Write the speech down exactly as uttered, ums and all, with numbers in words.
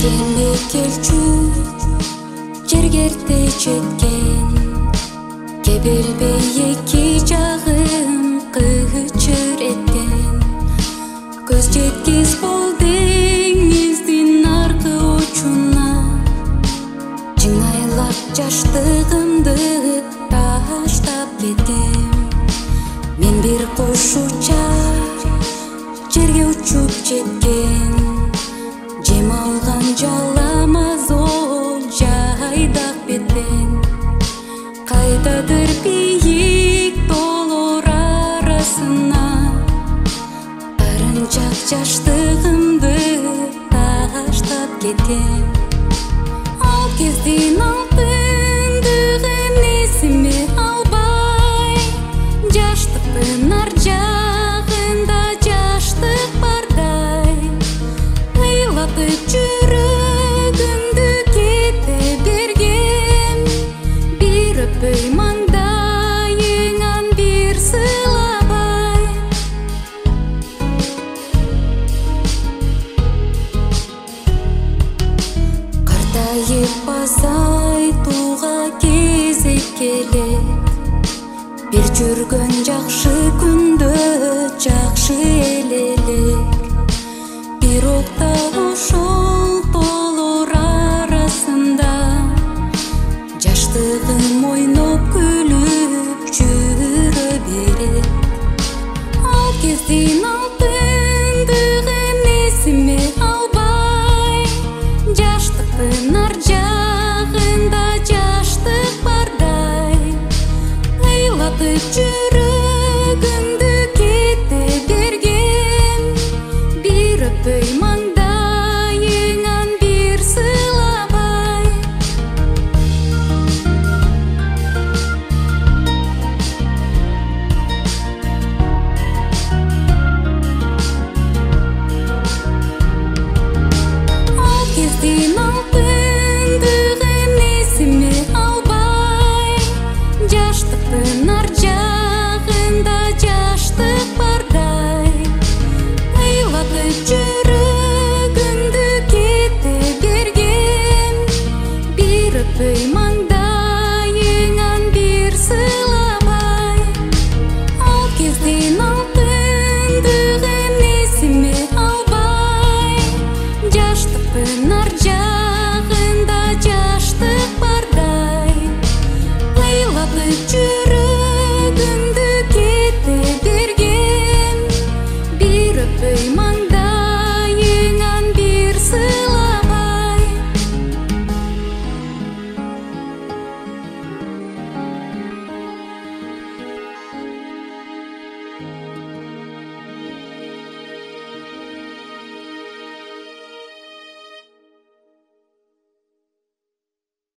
Келме келчү жергерде жеткен, кебелбей эки жагым кычыр эткен. Көз жеткиз бол деңиздин аркы учуна, жыңайлап жаштыгымды таштап кетем. Мен бир кош учар жерге учуп жеткен, жем алган жаламаз ол жайдак беттен. Кайдадыр бийик тоолор арасына, арынчак жаштыгымды таштап кетем. Ал кездин алтындыгын эсиме албай, жаштыктын ар жагында жаштык бардай. Ыйлатып жүрөгүмдү кете берген, бир өппөй маңдайыңан бир сыйлабай. Картайып азайтууга кезек келет, бир жүргөн жакшы күндө жакшы элелек. Бирок да ошол тоолор арасында, жаштыгым ойноп күлүп жүрө берет. Ал кездин алтындыгын эсиме албай, жаштыктын ар жагында жаштык бардай. Ыйлатып жүрөгүмдү кете берген, бир өппөй маңдайыңан бир сыйлабай. Ал кездин алтындыгын эсиме албай, жаштыктын ар жагында жаштык бардай. Ыйлатып жүрөгүмдү кете берген, бир өппөй